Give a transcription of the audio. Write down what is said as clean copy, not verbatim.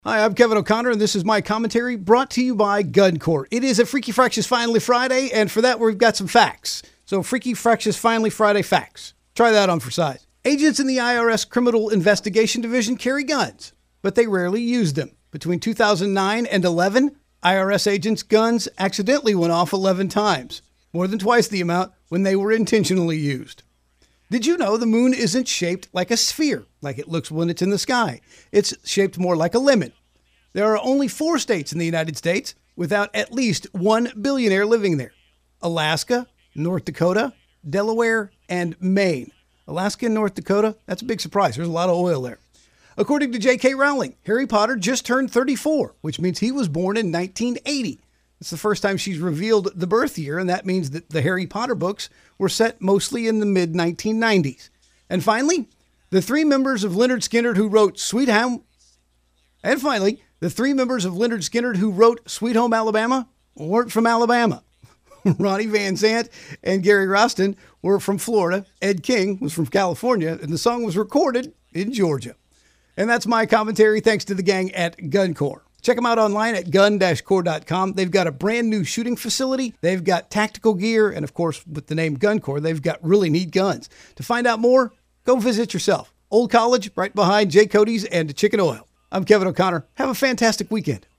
Hi, I'm Kevin O'Connor, and this is my commentary brought to you by Gun Court. It is a Freaky Fractious Finally Friday, and for that, we've got some facts. So, Freaky Fractious Finally Friday facts. Try that on for size. Agents in the IRS Criminal Investigation Division carry guns, but they rarely use them. Between 2009 and 11, IRS agents' guns accidentally went off 11 times, more than twice the amount when they were intentionally used. Did you know the moon isn't shaped like a sphere, like it looks when it's in the sky? It's shaped more like a lemon. There are only 4 states in the United States without at least one billionaire living there: Alaska, North Dakota, Delaware, and Maine. Alaska and North Dakota, that's a big surprise. There's a lot of oil there. According to J.K. Rowling, Harry Potter just turned 34, which means he was born in 1980. It's the first time she's revealed the birth year, and that means that the Harry Potter books were set mostly in the mid-1990s. And finally, the 3 members of Lynyrd Skynyrd who wrote Sweet Home Alabama weren't from Alabama. Ronnie Van Zant and Gary Roston were from Florida. Ed King was from California, and the song was recorded in Georgia. And that's my commentary, thanks to the gang at Gun Corps. Check them out online at gun-corps.com. They've got a brand new shooting facility. They've got tactical gear. And of course, with the name Gun Corps, they've got really neat guns. To find out more, go visit yourself. Old College, right behind Jay Cody's and Chicken Oil. I'm Kevin O'Connor. Have a fantastic weekend.